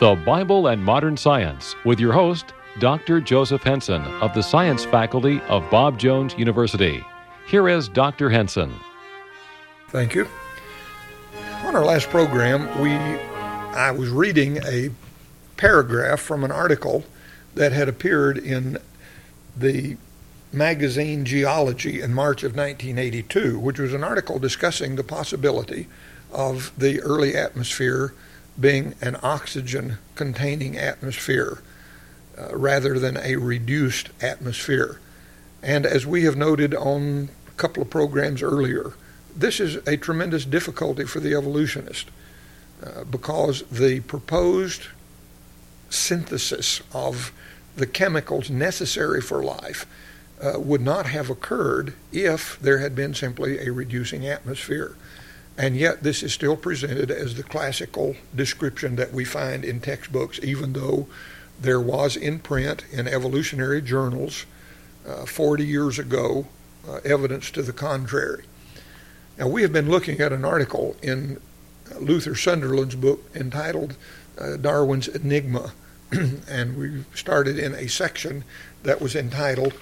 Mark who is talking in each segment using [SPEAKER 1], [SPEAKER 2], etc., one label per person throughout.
[SPEAKER 1] The Bible and Modern Science with your host, Dr. Joseph Henson of the Science Faculty of Bob Jones University. Here is Dr. Henson.
[SPEAKER 2] Thank you. On our last program, I was reading a paragraph from an article that had appeared in the magazine Geology in March of 1982, which was an article discussing the possibility of the early atmosphere being an oxygen-containing atmosphere rather than a reduced atmosphere. And as we have noted on a couple of programs earlier, this is a tremendous difficulty for the evolutionist because the proposed synthesis of the chemicals necessary for life would not have occurred if there had been simply a reducing atmosphere. And yet this is still presented as the classical description that we find in textbooks, even though there was in print in evolutionary journals 40 years ago evidence to the contrary. Now, we have been looking at an article in Luther Sunderland's book entitled Darwin's Enigma, and we started in a section that was entitled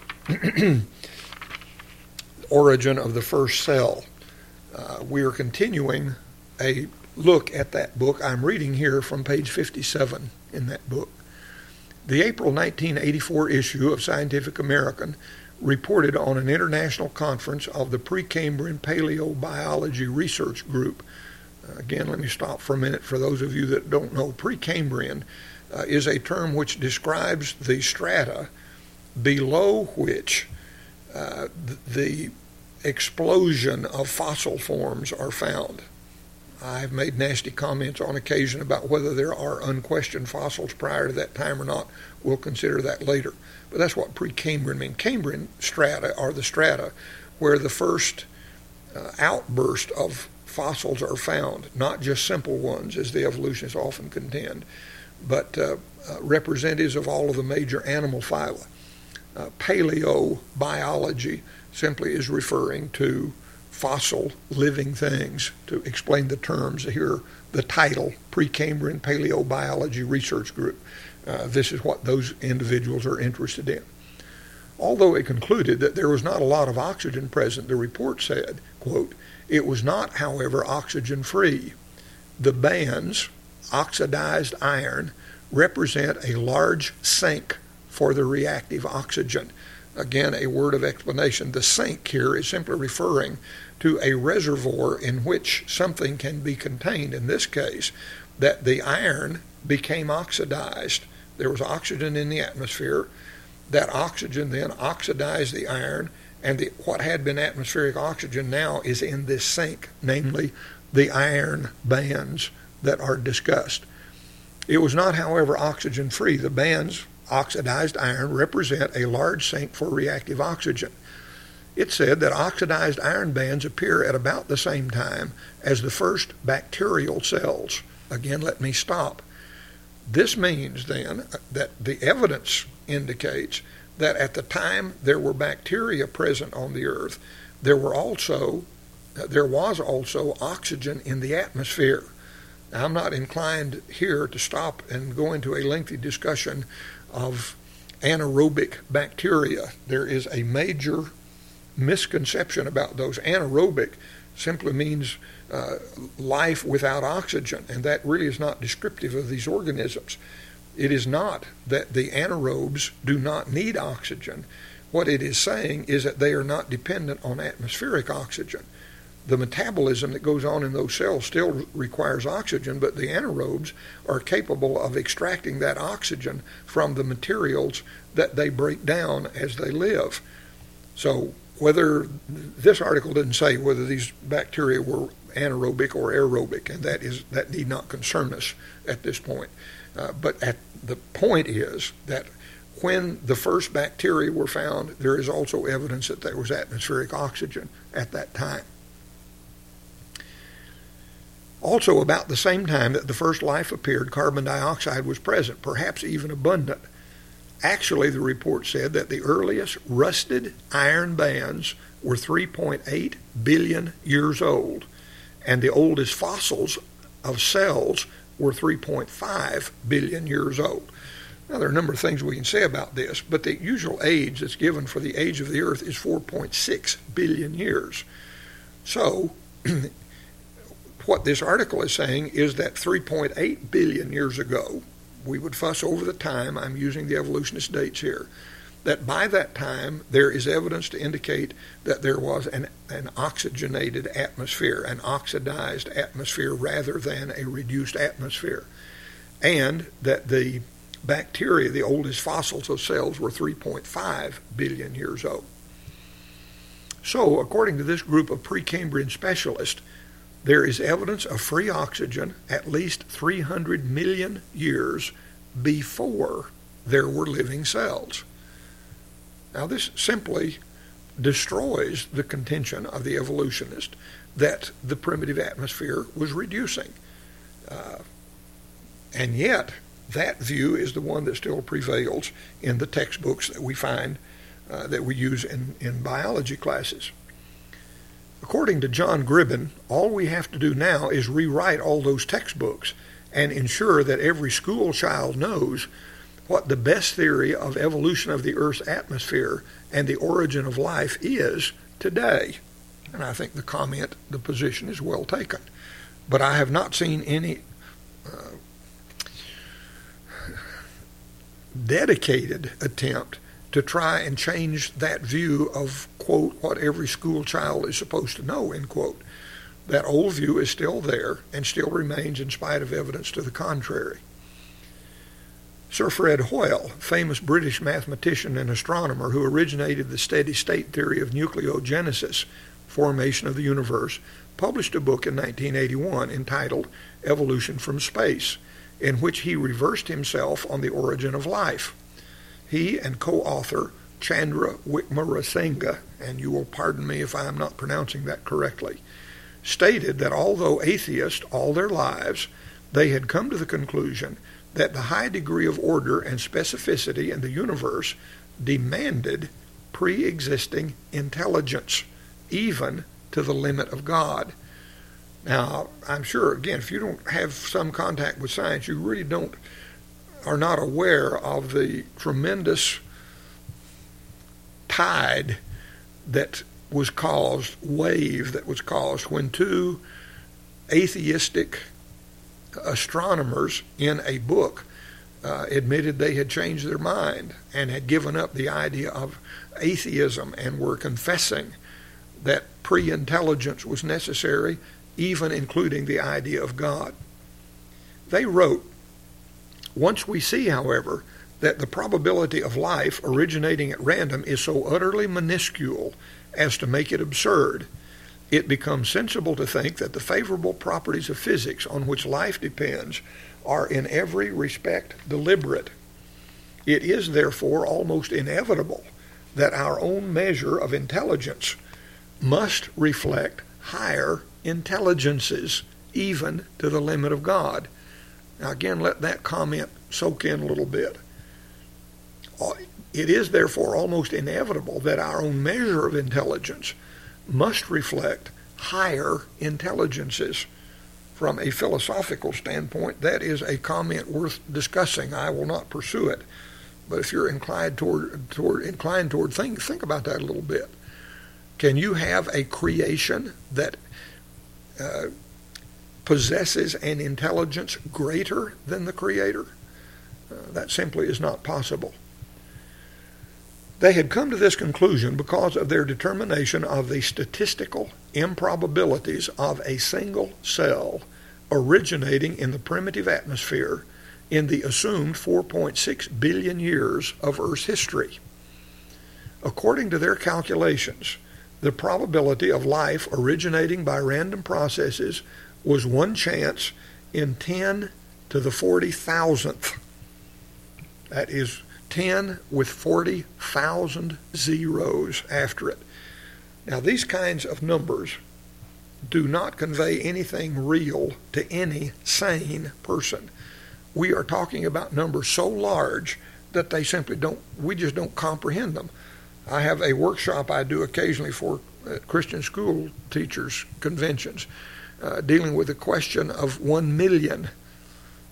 [SPEAKER 2] Origin of the First Cell. We are continuing a look at that book. I'm reading here from page 57 in that book. The April 1984 issue of Scientific American reported on an international conference of the Precambrian Paleobiology Research Group. Again, let me stop for a minute for those of you that don't know. Precambrian is a term which describes the strata below which the explosion of fossil forms are found. I've made nasty comments on occasion about whether there are unquestioned fossils prior to that time or not. We'll consider that later. But that's what Precambrian means. Cambrian strata are the strata where the first outburst of fossils are found, not just simple ones, as the evolutionists often contend, but representatives of all of the major animal phyla. Paleobiology simply is referring to fossil living things. To explain the terms here, the title, Precambrian Paleobiology Research Group. This is what those individuals are interested in. Although it concluded that there was not a lot of oxygen present, the report said, quote, "It was not, however, oxygen-free. The bands, oxidized iron, represent a large sink for the reactive oxygen." Again, a word of explanation. The sink here is simply referring to a reservoir in which something can be contained. In this case, that the iron became oxidized. There was oxygen in the atmosphere. That oxygen then oxidized the iron, and what had been atmospheric oxygen now is in this sink, namely the iron bands that are discussed. It was not, however, oxygen-free. The bands, oxidized iron, represent a large sink for reactive oxygen. It said that oxidized iron bands appear at about the same time as the first bacterial cells. Again, let me stop. This means then that the evidence indicates that at the time there were bacteria present on the earth, there was also oxygen in the atmosphere. Now, I'm not inclined here to stop and go into a lengthy discussion of anaerobic bacteria. There is a major misconception about those. Anaerobic simply means life without oxygen, and that really is not descriptive of these organisms. It is not that the anaerobes do not need oxygen. What it is saying is that they are not dependent on atmospheric oxygen. The metabolism that goes on in those cells still requires oxygen, but the anaerobes are capable of extracting that oxygen from the materials that they break down as they live. So whether this article didn't say whether these bacteria were anaerobic or aerobic, and that need not concern us at this point. But the point is that when the first bacteria were found, there is also evidence that there was atmospheric oxygen at that time. Also, about the same time that the first life appeared, carbon dioxide was present, perhaps even abundant. Actually, the report said that the earliest rusted iron bands were 3.8 billion years old, and the oldest fossils of cells were 3.5 billion years old. Now, there are a number of things we can say about this, but the usual age that's given for the age of the Earth is 4.6 billion years. So, what this article is saying is that 3.8 billion years ago, we would fuss over the time, I'm using the evolutionist dates here, that by that time there is evidence to indicate that there was an oxygenated atmosphere, an oxidized atmosphere rather than a reduced atmosphere, and that the bacteria, the oldest fossils of cells, were 3.5 billion years old. So, according to this group of Precambrian specialists, there is evidence of free oxygen at least 300 million years before there were living cells. Now, this simply destroys the contention of the evolutionist that the primitive atmosphere was reducing. And yet, that view is the one that still prevails in the textbooks that we find, that we use in biology classes. According to John Gribben, all we have to do now is rewrite all those textbooks and ensure that every school child knows what the best theory of evolution of the Earth's atmosphere and the origin of life is today. And I think the position is well taken. But I have not seen any dedicated attempt to try and change that view of, quote, what every school child is supposed to know, end quote. That old view is still there and still remains in spite of evidence to the contrary. Sir Fred Hoyle, famous British mathematician and astronomer who originated the steady-state theory of nucleogenesis, formation of the universe, published a book in 1981 entitled Evolution from Space, in which he reversed himself on the origin of life. He and co-author Chandra Wickramasinghe, and you will pardon me if I am not pronouncing that correctly, stated that although atheists all their lives, they had come to the conclusion that the high degree of order and specificity in the universe demanded pre-existing intelligence, even to the limit of God. Now, I'm sure, again, if you don't have some contact with science, you really are not aware of the tremendous wave that was caused when two atheistic astronomers in a book admitted they had changed their mind and had given up the idea of atheism and were confessing that pre-intelligence was necessary, even including the idea of God. They wrote, "Once we see, however, that the probability of life originating at random is so utterly minuscule as to make it absurd, it becomes sensible to think that the favorable properties of physics on which life depends are in every respect deliberate. It is therefore almost inevitable that our own measure of intelligence must reflect higher intelligences, even to the limit of God." Now again, let that comment soak in a little bit. It is therefore almost inevitable that our own measure of intelligence must reflect higher intelligences. From a philosophical standpoint, that is a comment worth discussing. I will not pursue it. But if you're inclined toward think about that a little bit. Can you have a creation that possesses an intelligence greater than the Creator? That simply is not possible. They had come to this conclusion because of their determination of the statistical improbabilities of a single cell originating in the primitive atmosphere in the assumed 4.6 billion years of Earth's history. According to their calculations, the probability of life originating by random processes was one chance in 10 to the 40,000th. That is 10 with 40,000 zeros after it. Now, these kinds of numbers do not convey anything real to any sane person. We are talking about numbers so large that they simply we just don't comprehend them. I have a workshop I do occasionally for Christian school teachers' conventions dealing with the question of 1 million.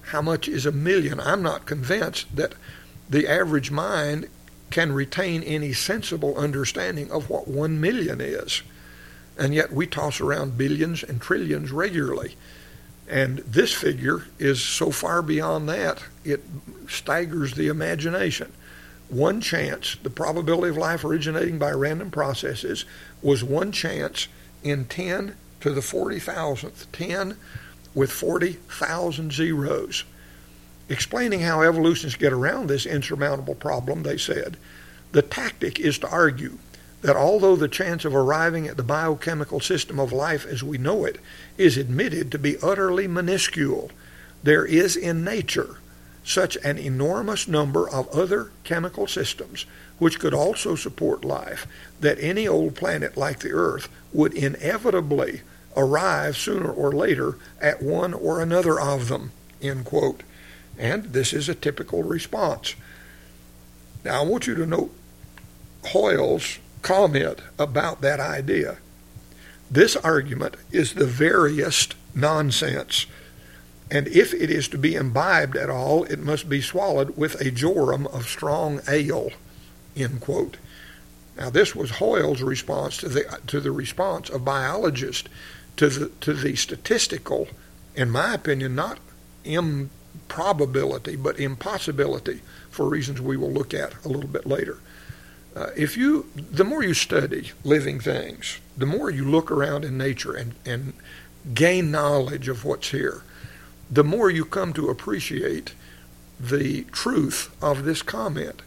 [SPEAKER 2] how much is a million? I'm not convinced that the average mind can retain any sensible understanding of what 1 million is. And yet we toss around billions and trillions regularly. And this figure is so far beyond that, it staggers the imagination. One chance, the probability of life originating by random processes was one chance in 10 to the 40,000th, 10 with 40,000 zeros. Explaining how evolutionists get around this insurmountable problem, they said, the tactic is to argue that although the chance of arriving at the biochemical system of life as we know it is admitted to be utterly minuscule, there is in nature such an enormous number of other chemical systems which could also support life that any old planet like the Earth would inevitably arrive sooner or later at one or another of them, end quote. And this is a typical response. Now I want you to note Hoyle's comment about that idea. This argument is the veriest nonsense, and if it is to be imbibed at all, it must be swallowed with a jorum of strong ale, end quote. Now this was Hoyle's response to the response of biologists to the statistical, in my opinion, not improbability, but impossibility, for reasons we will look at a little bit later. The more you study living things, the more you look around in nature and gain knowledge of what's here, the more you come to appreciate the truth of this comment.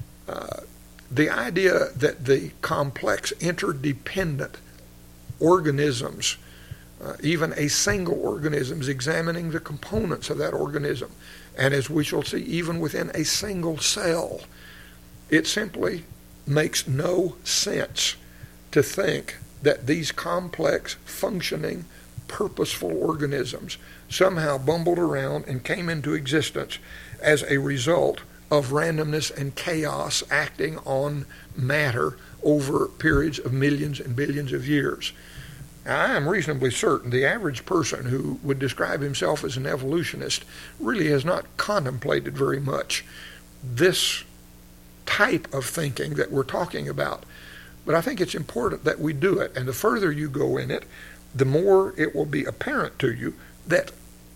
[SPEAKER 2] The idea that the complex, interdependent organisms, even a single organism, is examining the components of that organism, and as we shall see, even within a single cell, it simply makes no sense to think that these complex, functioning, purposeful organisms somehow bumbled around and came into existence as a result of randomness and chaos acting on matter over periods of millions and billions of years. Now, I am reasonably certain the average person who would describe himself as an evolutionist really has not contemplated very much this type of thinking that we're talking about. But I think it's important that we do it, and the further you go in it, the more it will be apparent to you that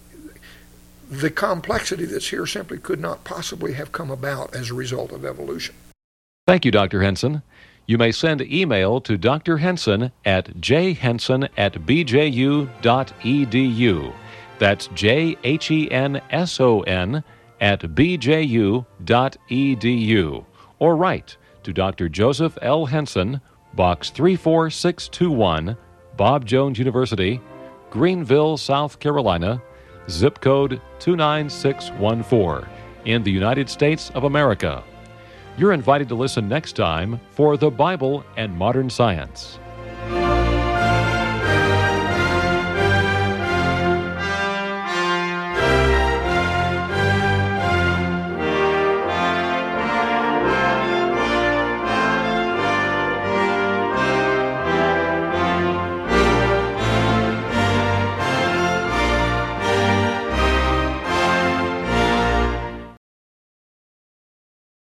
[SPEAKER 2] the complexity that's here simply could not possibly have come about as a result of evolution.
[SPEAKER 1] Thank you, Dr. Henson. You may send email to Dr. Henson at jhenson@bju.edu. That's jhenson@bju.edu. Or write to Dr. Joseph L. Henson, Box 34621, Bob Jones University, Greenville, South Carolina, zip code 29614, in the United States of America. You're invited to listen next time for The Bible and Modern Science.